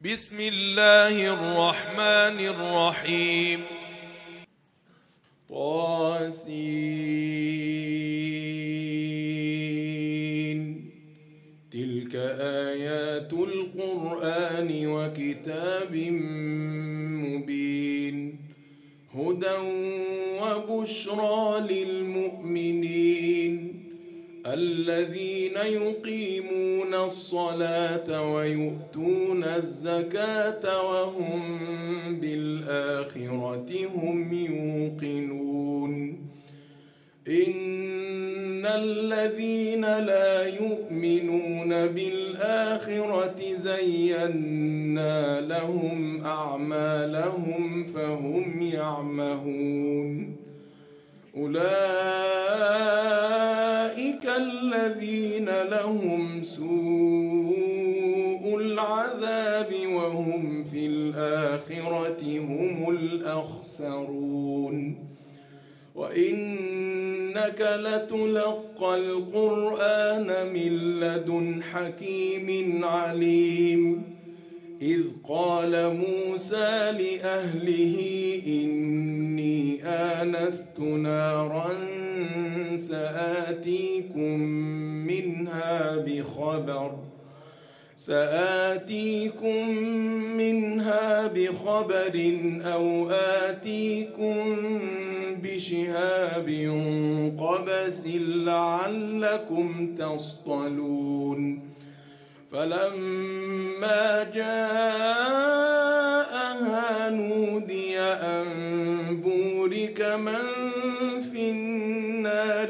بسم الله الرحمن الرحيم. طاسين. تلك آيات القرآن وكتاب مبين، هدى وبشرى للمؤمنين الذين يقيمون الصلاة ويؤتون الزكاة وهم بالآخرة هم يوقنون. إن الذين لا يؤمنون بالآخرة زينا لهم أعمالهم فهم يعمهون. أولئك الذين لهم سوء العذاب وهم في الآخرة هم الأخسرون. وإنك لتلقى القرآن من لدن حكيم عليم. إذ قال موسى لأهله إني آنست نارا سآتيكم منها بخبر أو آتيكم بشهاب قبس لعلكم تصطلون. فلما جاءها نودي أن بورك من في النار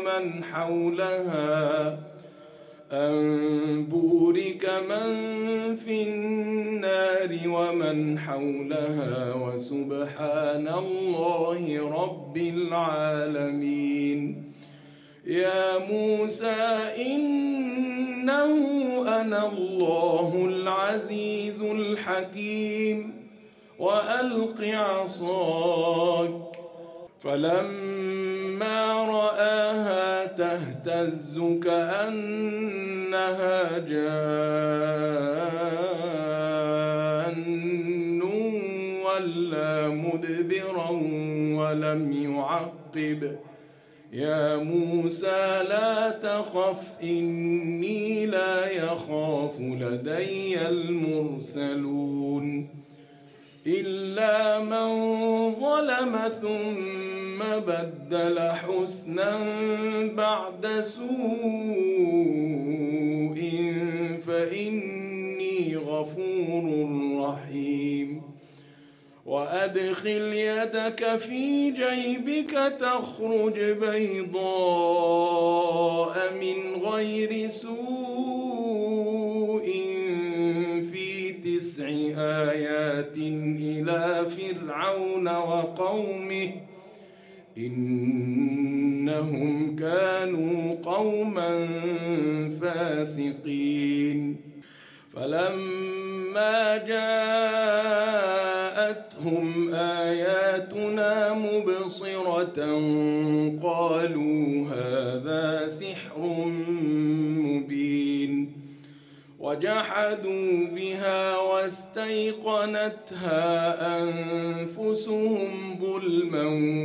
ومن حولها وسبحان الله رب العالمين. يا موسى إنه أنا الله العزيز الحكيم وألق عصاك. فلما رآها تهتز كأنها جان ولا مدبرا ولم يعقب. يا موسى لا تخف إني لا يخاف لدي المرسلون. إلا من ظلم ثم بدل حسنا بعد سوء فإني غفور رحيم. وأدخل يدك في جيبك تخرج بيضاء من غير سوء في 9 آيات إلى فرعون وقومه إنهم كانوا قوما فاسقين. فلما جاءتهم آياتنا مبصرة قالوا هذا سحر مبين. وجحدوا بها واستيقنتها أنفسهم ظلما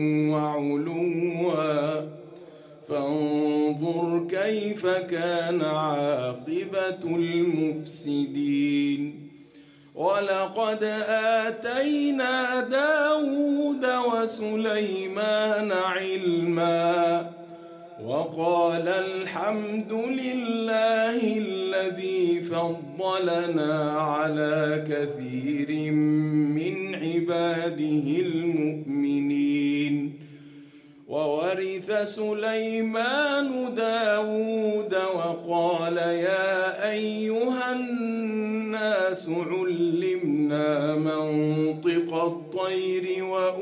وعلوا فانظر كيف كان عاقبة المفسدين. ولقد آتينا داود وسليمان علما وقال الحمد لله الذي فضلنا على كثير من عباده المؤمنين. وورث سليمان داود وقال يا أيها الناس علمنا منطق الطير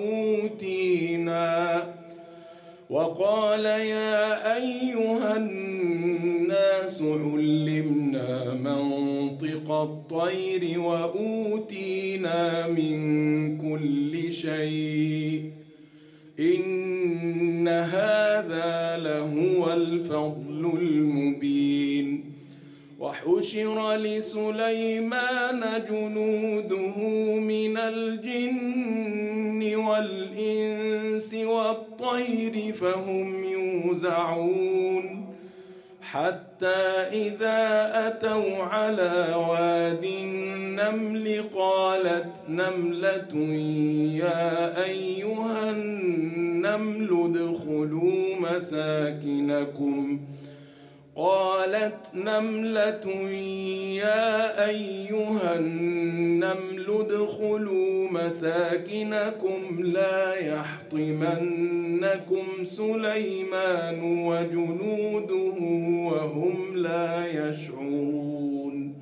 وأوتينا من كل شيء إن هذا لهو الفضل المبين. وحشر لسليمان جنوده من الجن والإنس والطير فهم يوزعون حتى إذا أتوا على واد النمل قالت نملة يا أيها النمل ادخلوا مساكنكم لا يحطمنكم سليمان وجنوده وهم لا يشعرون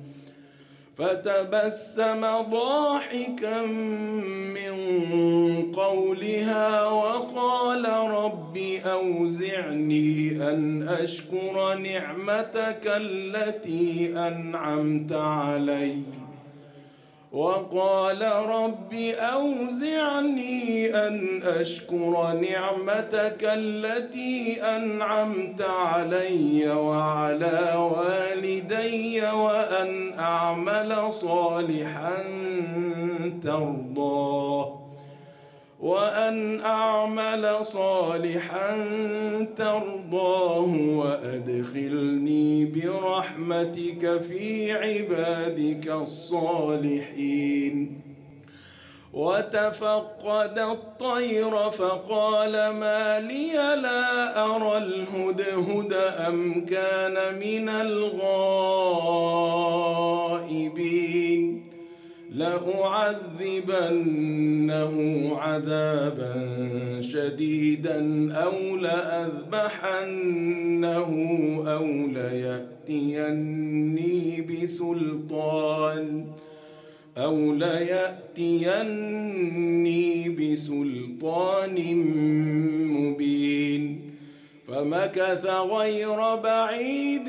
فتبسم ضاحكا من قولها وقال رب أوزعني أن أشكر نعمتك التي أنعمت علي وعلى والدي وأن أعمل صالحا ترضاه وأدخلني برحمتك في عبادك الصالحين. وتفقد الطير فقال ما لي لا أرى الهدهد أم كان من الغائبين لأعذبنه عذابا شديدا أو لأذبحنه أو ليأتيني بسلطان مبين. فمكث غير بعيد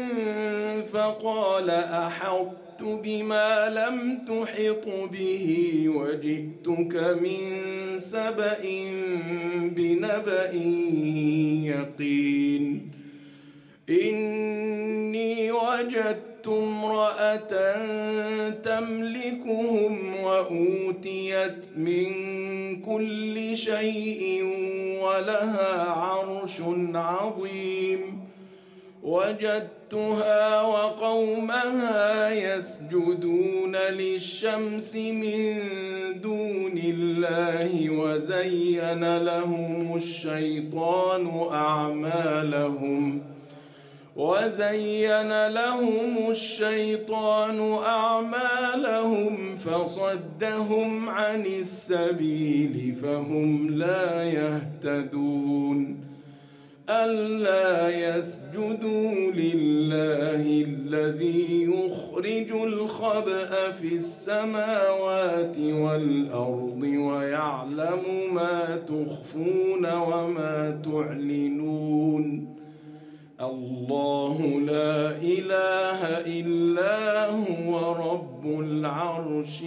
فقال أحطت بما لم تحط به وجئتك من سبأ بنبأ يقين. إني وجدت امرأة تملكهم وأوتيت من كل شيء ولها عرش عظيم. وجدتها وقومها يسجدون للشمس من دون الله وزين لهم الشيطان أعمالهم فصدهم عن السبيل فهم لا يهتدون. ألا يسجدوا لله الذي يخرج الخبأ في السماوات والأرض ويعلم ما تخفون وما تعلنون. الله لا إله إلا هو رب العرش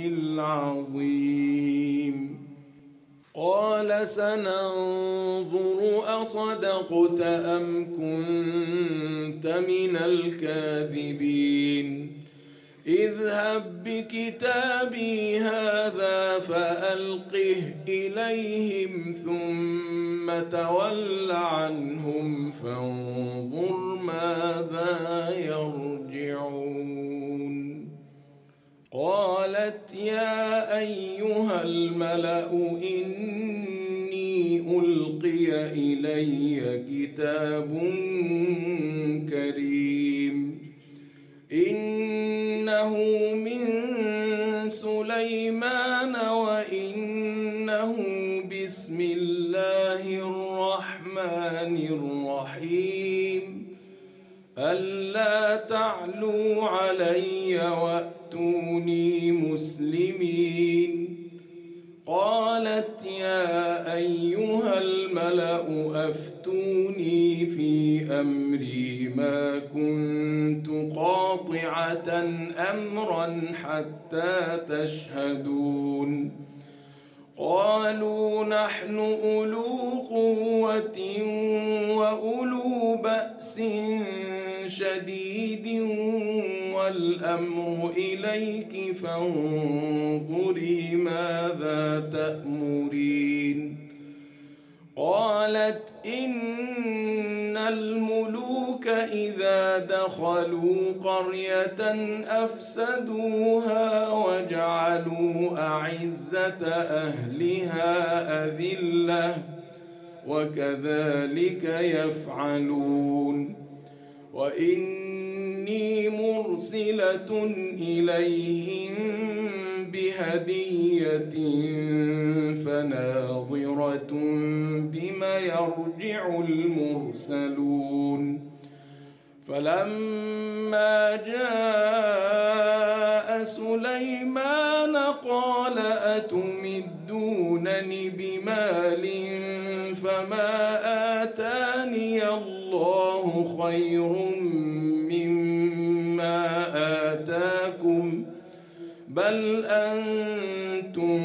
العظيم. قال سننظر أصدقت أم كنت من الكاذبين. اذهب بكتابي هذا فألقه إليهم ثم تول عنهم فانظر ماذا يرجعون. قالت يا أيها الملأ إني ألقي إلي كتاب كريم إنه من سليمان وإنه بسم الله الرحمن الرحيم ألا تعلوا علي وأتوني مسلمين. قالت يا أيها الملأ أفتوني في أمري ما كنت قاطعة أمرا حتى تشهدون. قالوا نحن أولو قوة وأولو بأس شديد والأمر إليك فانظري ماذا تأمرين. قالت إن الملوك إذا دخلوا قرية أفسدوها وجعلوا أعزة أهلها أذلة وكذلك يفعلون. وإني مرسلة إليهم بهدية فناظرة بما يرجع المرسلون. فلما جاء سليمان قال أتمدونني بمال فما آتاني الله خير مما آتاكم بل أنتم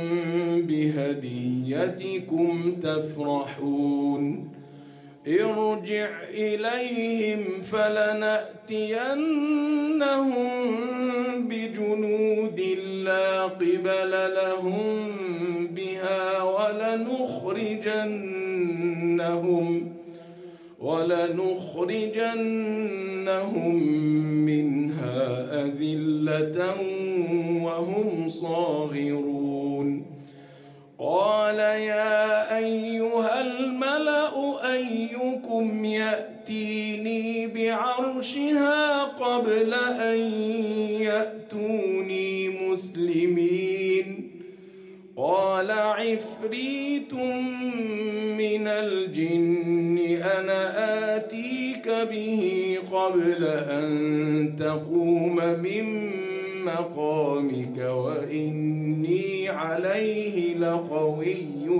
بهديتكم تفرحون. ارجع إليهم فلنأتينهم بجنود لا قبل لهم بها ولنخرجنهم منها أذلة وهم صاغرون. قال يا أيها الملأ أيكم يأتيني بعرشها قبل أن يأتوني مسلمين. قال عفريت من الجن أنا آتيك به قبل أن تقوم من مقامك وإني عليه لقوي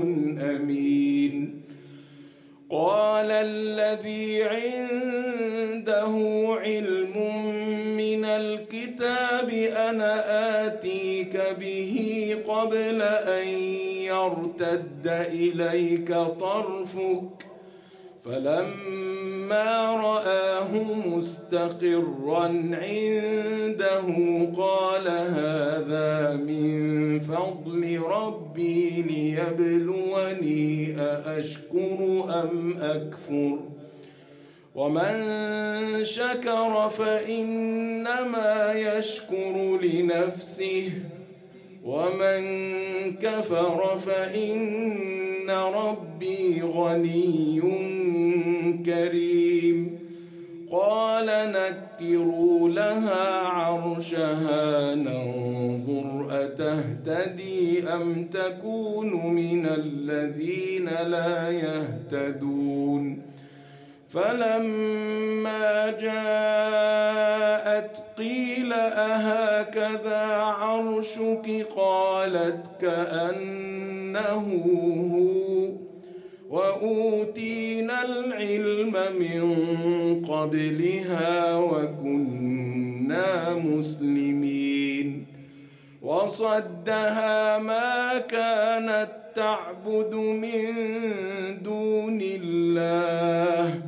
أمين. قال الذي عنده علم من الكتاب أنا آتيك به قبل أن يرتد إليك طرفك فلما رآه مستقرا عنده قال هذا من فضل ربي ليبلوني أأشكر أم أكفر ومن شكر فإنما يشكر لنفسه ومن كفر فإن ربي غني كريم. قال نكروا لها عرشها ننظر أتهتدي أم تكون من الذين لا يهتدون. فلما جاءت قيل أهكذا عرشك قالت كأنه هو وأوتينا العلم من قبلها وكنا مسلمين. وصدها ما كانت تعبد من دون الله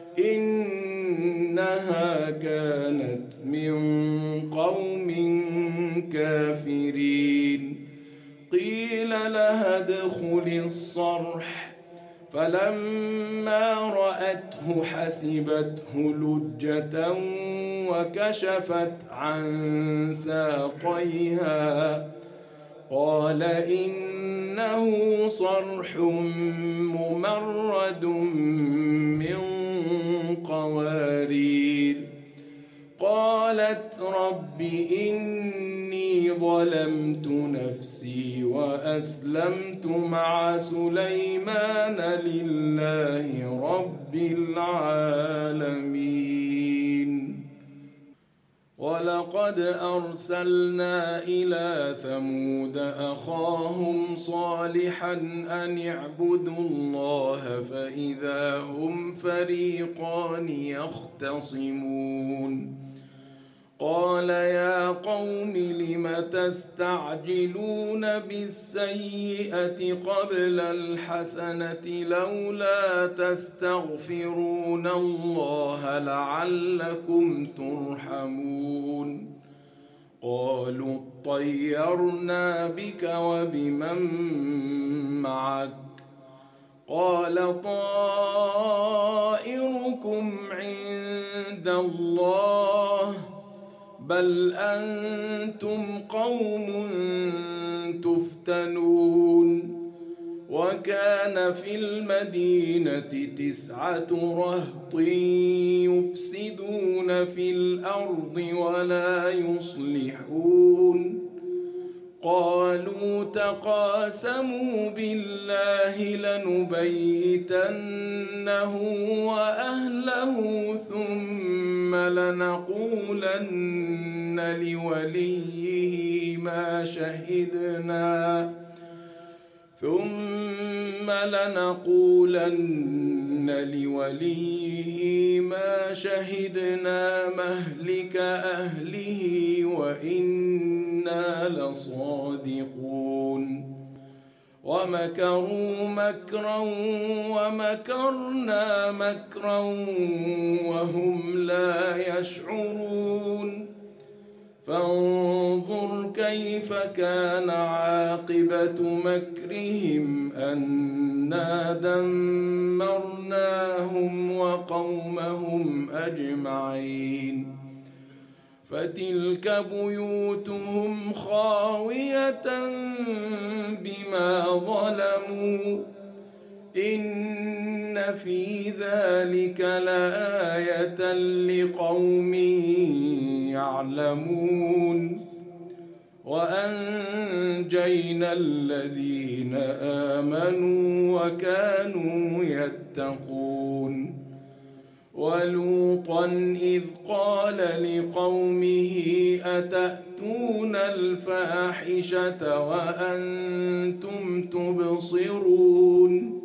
إنها كانت من قوم كافرين. قيل لها ادخل الصرح فلما رأته حسبته لجة وكشفت عن ساقيها قال إنه صرح ممرد من قوارير. قالت رب إني ظلمت نفسي وأسلمت مع سليمان لله رب العالمين. ولقد أرسلنا إلى ثمود أخاهم صالحا أن اعبدوا الله فإذا هم فريقان يختصمون. قال يا قوم لم تستعجلون بالسيئة قبل الحسنة لولا تستغفرون الله لعلكم ترحمون. قالوا اطيرنا بك وبمن معك قال طائركم عند الله بل أنتم قوم تفتنون وكان في المدينة 9 رهط يفسدون في الأرض ولا يصلحون قالوا تقاسموا بالله لنبيتنه وأهله ثم لنقولن لوليه ما شهدنا مهلك أهله وإنا لصادقون ومكروا مكرا ومكرنا مكرا وهم لا يشعرون فانظر كيف كان عاقبة مكرهم أنا دمرناهم وقومهم أجمعين فتلك بيوتهم خاوية بما ظلموا إن في ذلك لآية لقوم يعلمون وأنجينا الذين آمنوا وكانوا يتقون ولوطا إذ قال لقومه أتأتون الفاحشة وأنتم تبصرون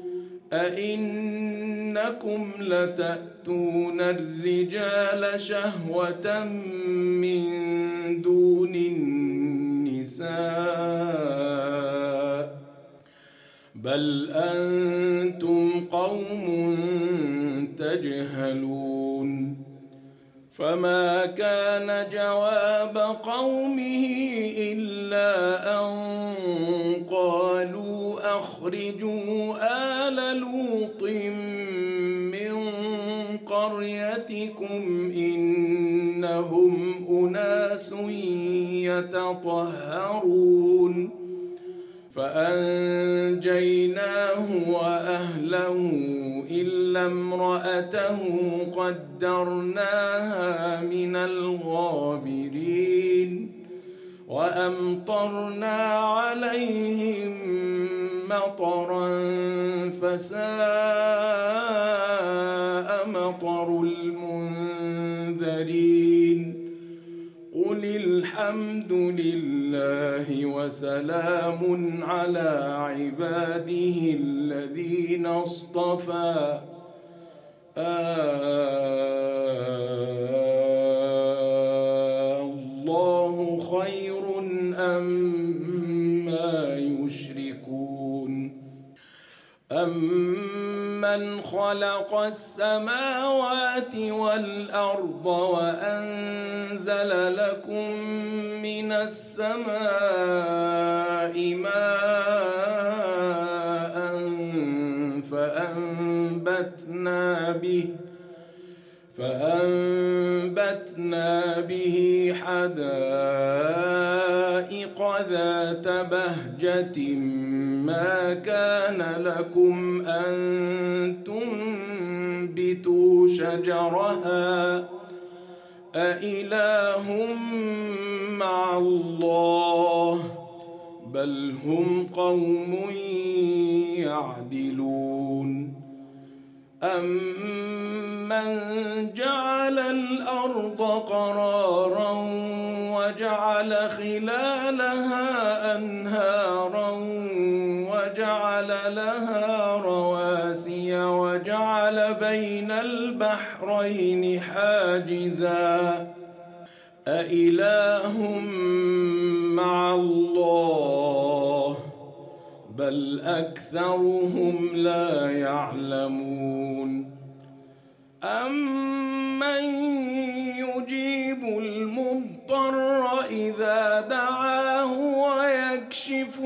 أئنكم لتأتون الرجال شهوة من دون النساء بل أنتم قوم تجهلون فما كان جواب قومه إلا أن قالوا أخرجوا آل لوط من قريتكم إنهم أناس يتطهرون فأنجيناه وأهله إلا امرأته قدرناها من الغابرين وأمطرنا عليهم مطرا فساء مطر المنذرين قل الحمد لله وسلام على عباده الذين اصطفى الله خير أما يشركون أمن خلق السماوات والأرض وأنزل لكم من السماء ماء فأنبتنا به حدائق ذات بهجة ما كان لكم أن تنبتوا شجرها أإله مع الله بل هم قوم يعدلون أمن جعل الأرض قرارا وجعل خلالها أنهارا وجعل لها رواسي وجعل بين البحرين حاجزا أإله مع الله بل أكثرهم لا يعلمون أمن يجيب المضطر يكشف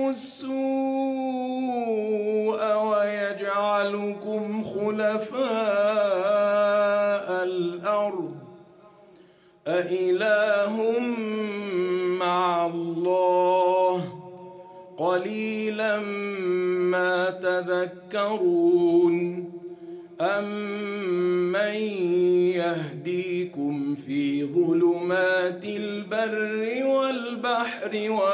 السوء ويجعلكم خلفاء الأرض أإله مع الله قليلا ما تذكرون أمن يهديكم في ظلمات البر والبحر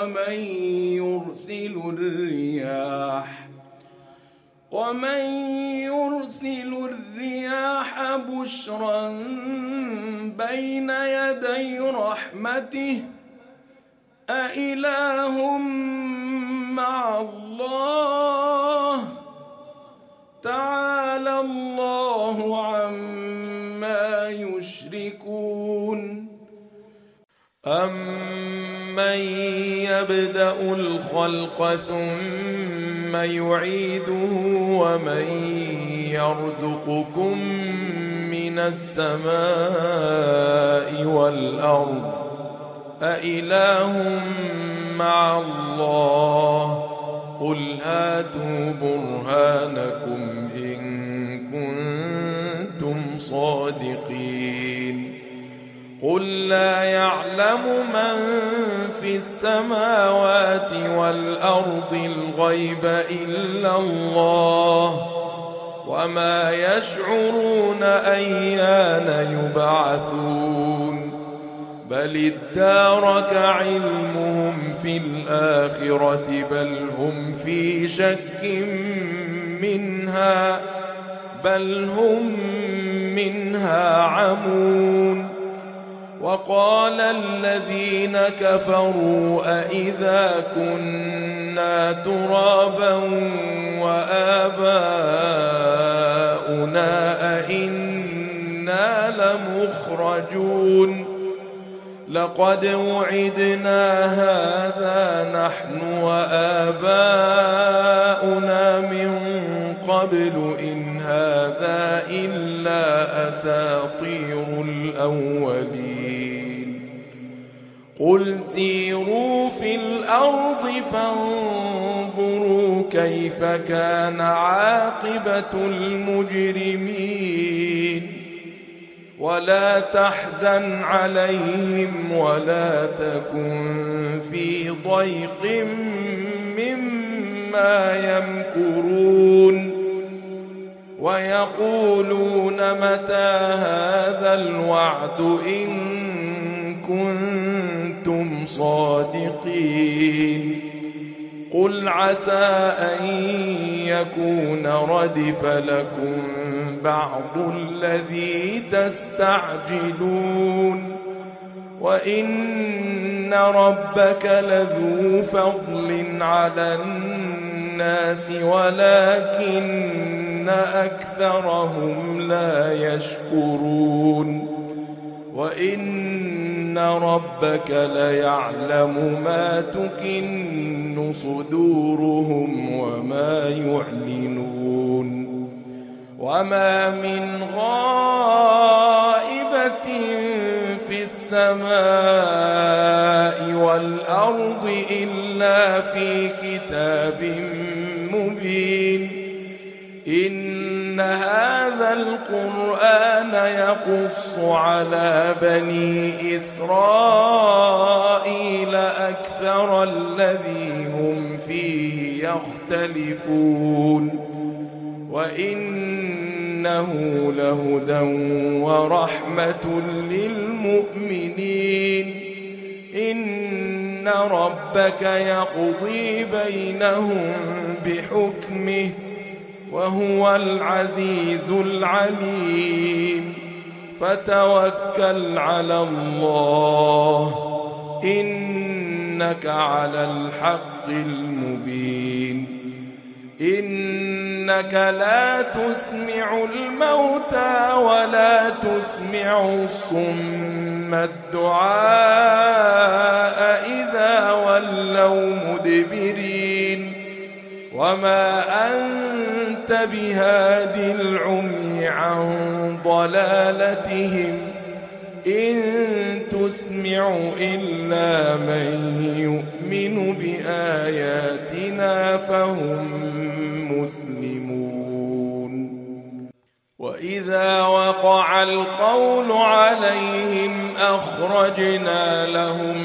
ومن يرسل الرياح بشرا بين يدي رحمته أإله مع الله تعالى الله عما يشركون أمن يبدأ الخلق ثم يعيده ومن يرزقكم من السماء والأرض أإله مع الله قل هاتوا برهانكم إن كنتم صادقين قل لا يعلم من في السماوات والأرض الغيب إلا الله وما يشعرون أيان يبعثون بل ادارك علمهم في الآخرة بل هم في شك منها بل هم منها عمون وقال الذين كفروا أإذا كنا ترابا وآباؤنا أإنا لمخرجون لقد وعدنا هذا نحن وآباؤنا من قبل إن هذا إلا أساطير الأولين قل سيروا في الأرض فانظروا كيف كان عاقبة المجرمين ولا تحزن عليهم ولا تكن في ضيق مما يمكرون ويقولون متى هذا الوعد إن كنتم صادقين قل عسى أن يكون ردف لكم بعض الذي تستعجلون وإن ربك لذو فضل على الناس ولكن أكثرهم لا يشكرون وإن ربك ليعلم ما تكن صدورهم وما يعلنون وما من غائبة في السماء والأرض إلا في كتاب مبين إن هذا القرآن يقص على بني إسرائيل أكثر الذي هم فيه يختلفون وإنه لهدى ورحمة للمؤمنين إن ربك يقضي بينهم بحكمه وهو العزيز العليم فتوكل على الله إنك على الحق المبين إنك لا تسمع الموتى ولا تسمع الصم الدعاء إذا ولوا مدبرين وما أنت بهاد العمي عن ضلالتهم إن تسمع إلا من يؤمن بآياتنا فهم مسلمون وإذا وقع القول عليهم أخرجنا لهم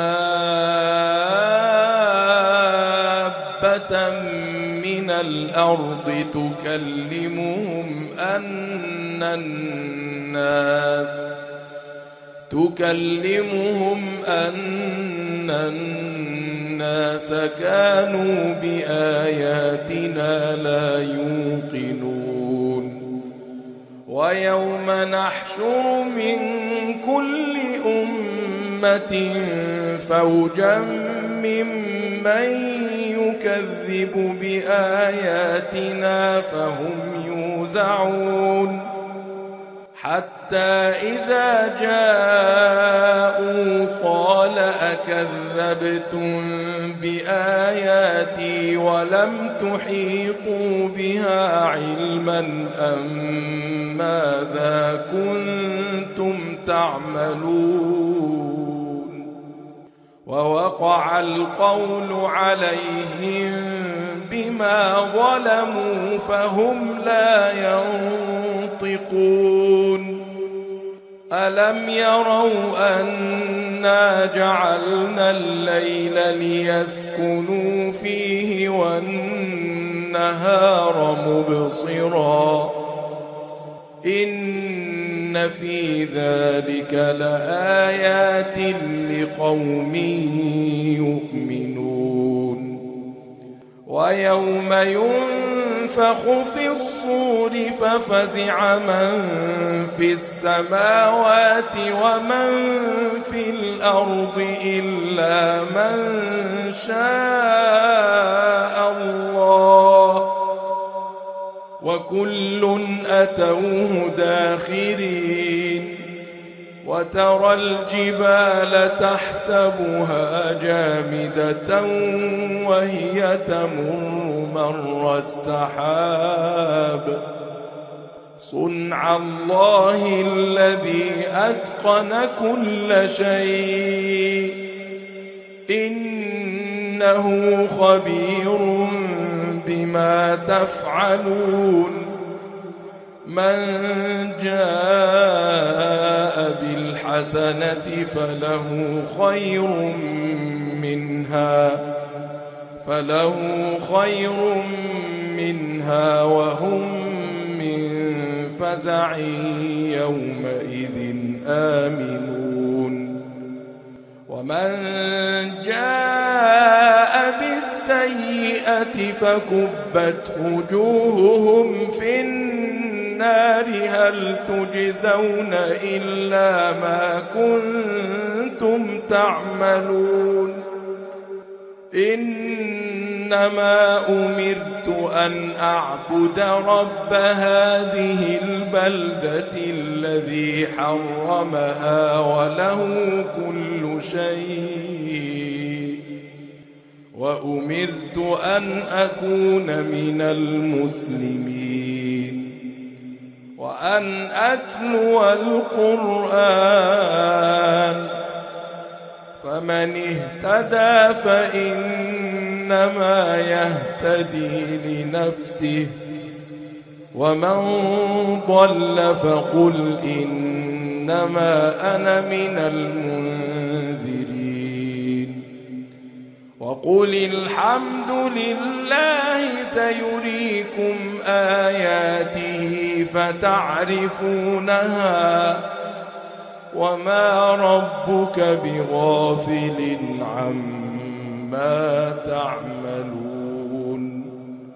دابة من الأرض تكلمهم أن الناس كانوا بآياتنا لا يوقنون ويوم نحشر من كل أمة فوجا ممن يكذب بآياتنا فهم يوزعون حتى إذا جاءوا قال أكذبتم بآياتي ولم تحيطوا بها علما أم ماذا كنتم تعملون ووقع القول عليهم بما ظلموا فهم لا ينطقون ألم يروا أنا جعلنا الليل ليسكنوا فيه والنهار مبصرا إن في ذلك لآيات لقوم يؤمنون ويوم ينفخ في الصور ففزع من في السماوات ومن في الأرض إلا من شاء الله وكل أتوه داخرين وترى الجبال تحسبها جامدة وهي تمر مر السحاب صنع الله الذي أتقن كل شيء إنه خبير بما تفعلون من جاء بالحسنة فله خير منها وهم من فزع يومئذ آمنون ومن جاء بالسيئة فكبت وجوههم في النار هل تجزون إلا ما كنتم تعملون إنما أمرت أن أعبد رب هذه البلدة الذي حرمها وله كل شيء وأمرت أن أكون من المسلمين وأن أتلو القرآن فمن اهتدى فإنما يهتدي لنفسه ومن ضل فقل إنما أنا من المنذرين وقل الحمد لله سيريكم آياته فتعرفونها وما ربك بغافل عما تعملون